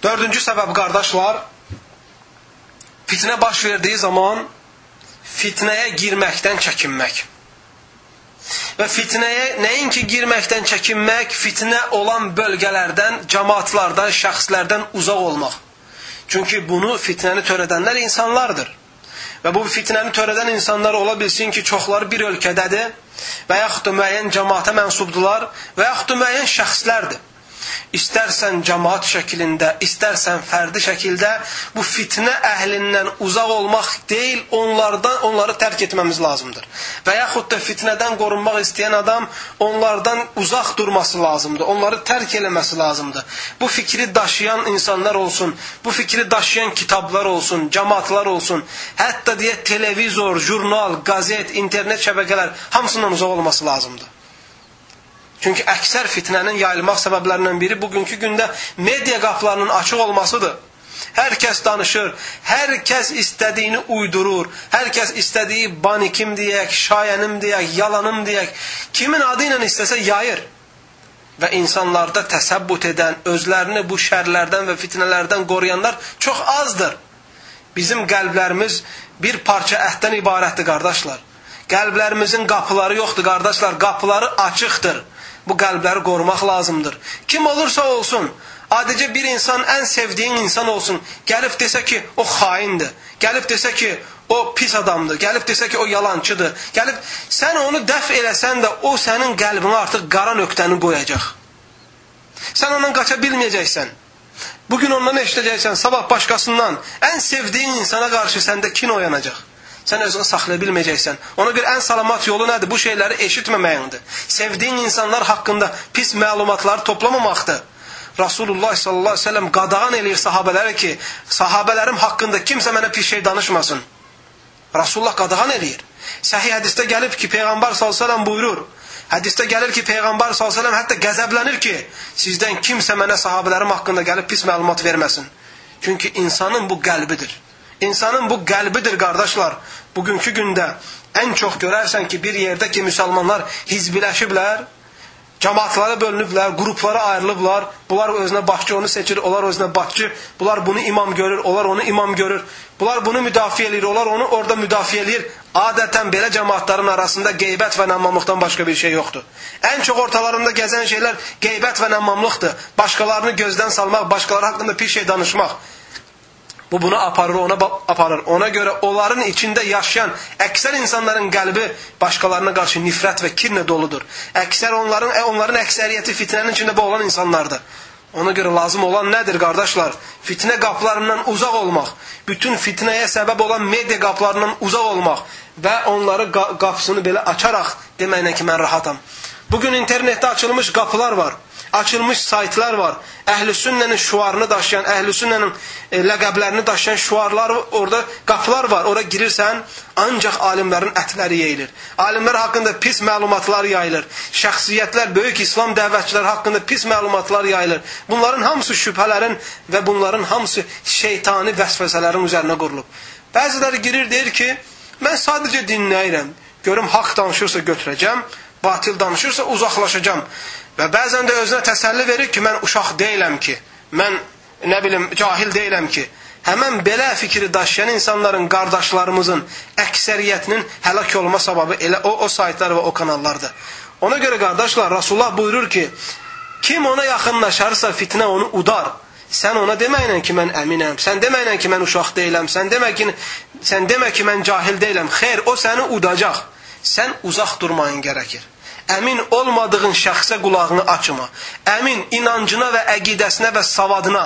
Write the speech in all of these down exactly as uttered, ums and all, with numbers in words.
Dördüncü səbəb qardaşlar, fitnə baş verdiyi zaman fitnəyə girməkdən çəkinmək. Və fitnəyə nəinki girməkdən çəkinmək, fitnə olan bölgələrdən, cəmaatlardan, şəxslərdən uzaq olmaq. Çünki bunu fitnəni törədənlər insanlardır. Və bu fitnəni törədən insanlar ola bilsin ki, çoxları bir ölkədədir və yaxud da müəyyən cəmaata mənsubdular və yaxud da müəyyən şəxslərdir. İstərsən cəmaat şəklində, istərsən fərdi şəkildə bu fitnə əhlindən uzaq olmaq deyil, onlardan onları tərk etməmiz lazımdır. Və yaxud da fitnədən qorunmaq istəyən adam onlardan uzaq durması lazımdır, onları tərk eləməsi lazımdır. Bu fikri daşıyan insanlar olsun, bu fikri daşıyan kitablar olsun, cəmaatlar olsun, hətta deyə televizor, jurnal, qazet, internet şəbəkələr hamısından uzaq olması lazımdır. Çünki əksər fitnənin yayılmaq səbəblərindən biri bugünkü gündə media qapılarının açıq olmasıdır. Hər kəs danışır, hər kəs istədiyini uydurur, hər kəs istədiyi banikim deyək, şayənim deyək, yalanım deyək, kimin adı ilə istəsə yayır. Və insanlarda təsəbbüt edən, özlərini bu şərlərdən və fitnələrdən qoruyanlar çox azdır. Bizim qəlblərimiz bir parça ətdən ibarətdir, qardaşlar. Qəlblərimizin qapıları yoxdur, qardaşlar, qapıları açıqdır. Bu qəlbləri qorumaq lazımdır. Kim olursa olsun, adicə bir insan, ən sevdiyin insan olsun, gəlib desə ki, o xaindir, gəlib desə ki, o pis adamdır, gəlib desə ki, o yalancıdır, gəlib, sən onu dəf eləsən də, o sənin qəlbinə artıq qara nöqtəni qoyacaq. Sən ondan qaça bilməyəcəksən. Bugün ondan eşitəcəksən, sabah başqasından, ən sevdiyin insana qarşı səndə kin oyanacaq. Sən özünü saxlaya bilməyəcəksən. Ona görə ən salamat yolu nədir? Bu şeyləri eşitməməyindir. Sevdiyin insanlar haqqında pis məlumatları toplamamaqdır. Rasulullah sallallahu aleyhi ve sellem qadağan eləyir sahabələrə ki, sahabələrim haqqında kimsə mənə pis şey danışmasın. Rasulullah qadağan eləyir. Səhih hədisdə gəlib ki, Peyğəmbər sallallahu aleyhi ve sellem buyurur. Hədisdə gəlir ki, Peyğəmbər sallallahu aleyhi ve sellem hətta qəzəblənir ki, sizdən kimsə mənə sahabələrim haqqında gəlib pis məlumat verməsin. Çünki insanın bu qəlbidir. İnsanın bu qəlbidir, qardaşlar. Bugünkü gündə ən çox görərsən ki, bir yerdə ki, müsəlmanlar hizbiləşiblər, cəmaatlara bölünüblər, qruplara ayrılıblar, bunlar özünə başçı onu seçir, onlar özünə başçı, bunlar bunu imam görür, onlar onu imam görür, bunlar bunu müdafiə edir, onlar onu orada müdafiə edir. Adətən belə cəmaatların arasında qeybət və nəmmamlıqdan başqa bir şey yoxdur. Ən çox ortalarında gəzən şeylər qeybət və nəmmamlıqdır. Başqalarını gözdən salmaq, başqaları haqqında pis şey danışmaq. Bu bunu aparır, ona aparır. Ona görə onların içində yaşayan əksər insanların qəlbi başqalarına qarşı nifrət və kinlə doludur. Əksər onların, onların əksəriyyəti fitnənin içində boğulan insanlardır. Ona görə lazım olan nədir, qardaşlar? Fitnə qapılarından uzaq olmaq, bütün fitnəyə səbəb olan media qapılarından uzaq olmaq və onları qapısını belə açaraq deməklə ki, mən rahatam. Bugün internetdə açılmış qapılar var. Açılmış saytlar var. Əhl-i sünnənin şuarını daşıyan, əhl-i sünnənin e, ləqəblərini daşıyan şuarlar, orada qapılar var. Ora girirsən, ancaq alimlərin ətləri yeyilir. Alimlər haqqında pis məlumatlar yayılır. Şəxsiyyətlər, böyük İslam dəvətçiləri haqqında pis məlumatlar yayılır. Bunların hamısı şübhələrin və bunların hamısı şeytani vəsvəsələrin üzərinə qurulub. Bəziləri girir, deyir ki, mən sadəcə dinləyirəm. Görüm, haqq danışırsa götürəcəm, batil danışırsa uzaqlaşacam. Və bəzən də özünə təsəlli verir ki, mən uşaq deyiləm ki, mən nə bilim, cahil deyiləm ki. Həmən belə fikri daşıyan insanların, qardaşlarımızın əksəriyyətinin həlak olma səbəbi elə o, o saytlar və o kanallardır. Ona görə qardaşlar, Rasulullah buyurur ki, kim ona yaxınlaşarsa fitnə onu udar. Sən ona deməklə ki, mən əminəm, sən deməklə ki, mən uşaq deyiləm, sən demə ki, sən demə ki, mən cahil deyiləm. Xeyr, o səni udacaq. Sən uzaq durmayın gərəkir. Əmin olmadığın şəxsə qulağını açma. Əmin inancına və əqidəsinə və savadına,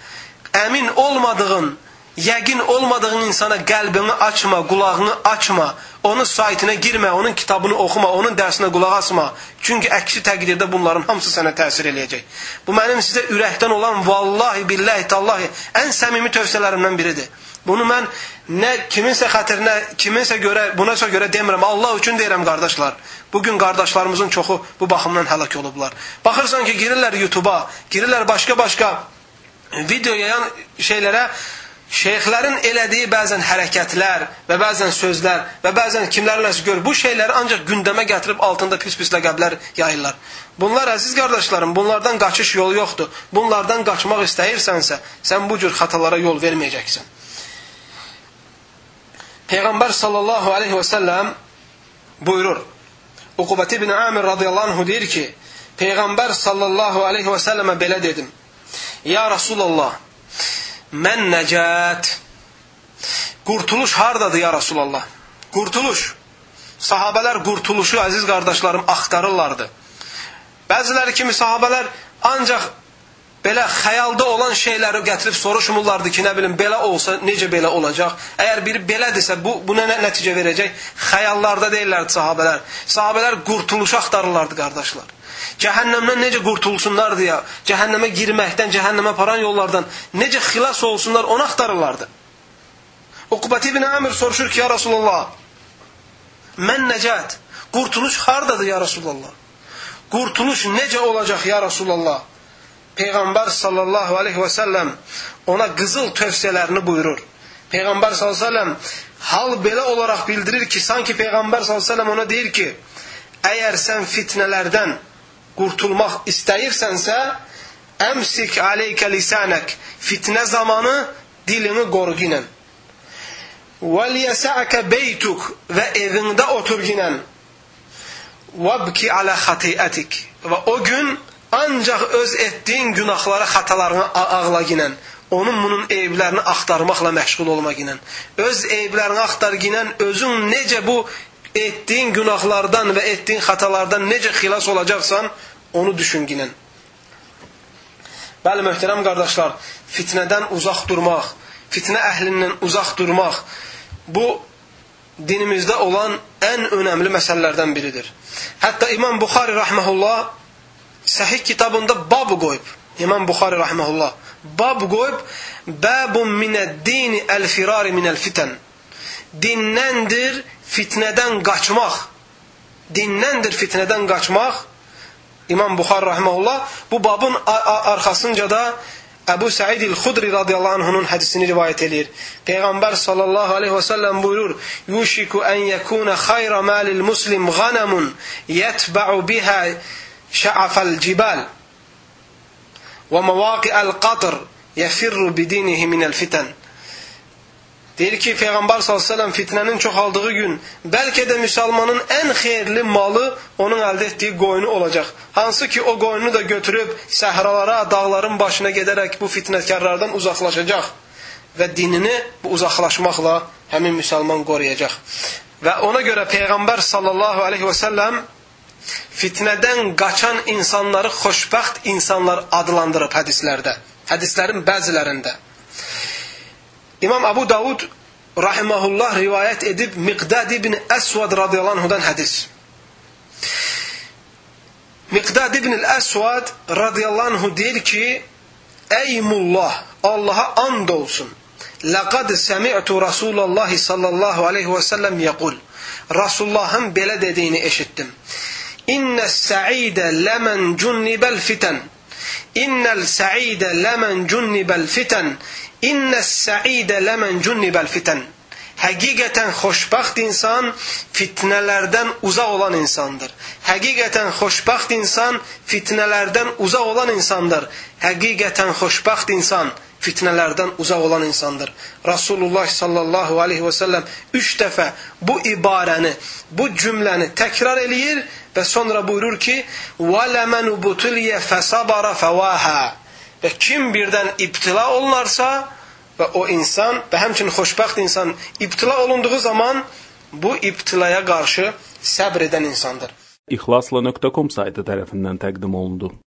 əmin olmadığın, yəqin olmadığın insana qəlbini açma, qulağını açma. Onun saytına girmə, onun kitabını oxuma, onun dərsinə qulaq asma. Çünki əksi təqdirdə bunların hamısı sənə təsir eləyəcək. Bu mənim sizə ürəkdən olan vallahi, billahi, tallahi ən səmimi tövsiyələrimdən biridir. Bunu mən nə kiminsə xətrinə, kiminsə görə, bunasa görə demirəm. Allah üçün deyirəm, qardaşlar. Bugün qardaşlarımızın çoxu bu baxımdan həlak olublar. Baxırsan ki, girirlər YouTube'a, girirlər başqa-başqa video yayan şeylərə, şeyxlərin elədiyi bəzən hərəkətlər və bəzən sözlər və bəzən kimlərləsə gör, bu şeyləri ancaq gündəmə gətirib altında pis-pis ləqəblər yayırlar. Bunlar, əziz qardaşlarım, bunlardan qaçış yolu yoxdur. Bunlardan qaçmaq istəyirsənsə, sən bu cür xatalara yol verməyəcəksən. Peyğəmbər sallallahu aleyhi və səlləm buyurur. Uqubət ibn Amir radiyallahu anh deyir ki, Peyğəmbər sallallahu aleyhi və səlləmə belə dedim. Ya Rasulallah, mən nəcət. Qurtuluş hardadır ya Rasulallah? Qurtuluş. Sahabələr qurtuluşu, əziz qardaşlarım, axtarırlardı. Bəziləri kimi sahabələr ancaq belə xəyalda olan şeyləri gətirib soruşmurlardı ki, nə bilim, belə olsa necə belə olacaq? Əgər biri belədirsə, bu, buna nə nəticə verəcək? Xəyallarda deyirlərdi sahabələr. Sahabələr qurtuluşu axtarırlardı, qardaşlar. Cəhənnəmdən necə qurtulsunlar deyə, cəhənnəmə girməkdən, cəhənnəmə paran yollardan necə xilas olsunlar, onu axtarırlardı. Uqubət ibn Amir soruşur ki, ya Rasulallah, mən nəcət, qurtuluş hardadır ya Rasulallah? Qurtuluş necə olacaq ya Rasulallah? Peyğəmbər sallallahu aleyhi və səlləm ona qızıl tövsiyələrini buyurur. Peyğəmbər sallallahu aleyhi və səlləm hal belə olaraq bildirir ki, sanki Peyğəmbər sallallahu aleyhi və səlləm ona deyir ki, əgər sən fitnələrdən qurtulmaq istəyirsənsə, əmsik aleykə lisanək, fitnə zamanı dilini qoru ginən. وَلْيَسَعَكَ بَيْتُكَ və evində otur ginən. وَبْكِ عَلَى خَطِئَتِكَ və o gün ancaq öz etdiyin günahlara, xatalarına ağla ginən. Onun bunun eyblərini axtarmaqla məşğul olma ginən. Öz eyblərini axtar ginən, özün necə bu etdiyin günahlardan və etdiyin xatalardan necə xilas olacaqsan, onu düşün ginən. Bəli, möhtərəm qardaşlar, fitnədən uzaq durmaq, fitnə əhlindən uzaq durmaq, bu dinimizdə olan ən önəmli məsələlərdən biridir. Hətta İmam Buxari rahmehullah Səhih kitabında bab qoyub. İmam Buxari rahmehullah bab qoyub, babun minəd-dini əl-firari minəl-fitən. Dinnəndir fitnədən qaçmaq. Dinnəndir fitnədən qaçmaq. İmam Buxari rahmehullah bu babın arxasınca da Əbu Səid el-Xudri radiyallahu anh'ın hədisini rivayət edir. Peyğəmbər sallallahu aleyhi və səlləm buyurur: "Yushiku an yakuna khayra malil muslim ghanamun yatba'u biha sha'afal jibal wa mawaqi'al qatr yafirru bidinihi minel fitan." Deyir ki, Peyğəmbər sallallahu aleyhi və səlləm fitnənin çoxaldığı gün bəlkə də müsəlmanın ən xeyirli malı onun əldə etdiyi qoyunu olacaq. Hansı ki, o qoyunu da götürüb səhralara, dağların başına gedərək bu fitnəkarlardan uzaqlaşacaq və dinini bu uzaqlaşmaqla həmin müsəlman qoruyacaq. Və ona görə Peyğəmbər sallallahu aleyhi və səlləm fitnədən qaçan insanları xoşbəxt insanlar adlandırıb hədislərdə, hədislərin bəzilərində. İmam Abu Davud rahimahullah rivayət edib Miqdad ibn Əsvad radiyallahu anhudan hədis. Miqdad ibn Əsvad radiyallahu anhu deyir ki, Eymullah, Allaha and olsun. Laqad sami'tu Rasulullah sallallahu aleyhi və səlləm yəqul. Rasulullahın belə dediyini eşittim. İnnəs-sə'idə ləmən cunnibəl fitən. İnnəl-sə'idə ləmən cunnibəl fitən. İnnəs-sə'idə ləmən cunnibəl fitən. Həqiqətən xoşbəxt insan fitnələrdən uzaq olan insandır. Həqiqətən xoşbəxt insan fitnələrdən uzaq olan insandır. Həqiqətən xoşbəxt insan fitnələrdən uzaq olan insandır. Rasulullah sallallahu aleyhi və səlləm üç dəfə bu ibarəni, bu cümləni təkrar eləyir və sonra buyurur ki, وَلَمَنُ بُتُلِيَ فَسَبَرَ فَوَاهَا. Və kim birdən ibtila olunarsa və o insan və həmçinin xoşbəxt insan ibtila olunduğu zaman bu ibtilaya qarşı səbr edən insandır. İxlasla nöqtə com saytı tərəfindən təqdim olundu.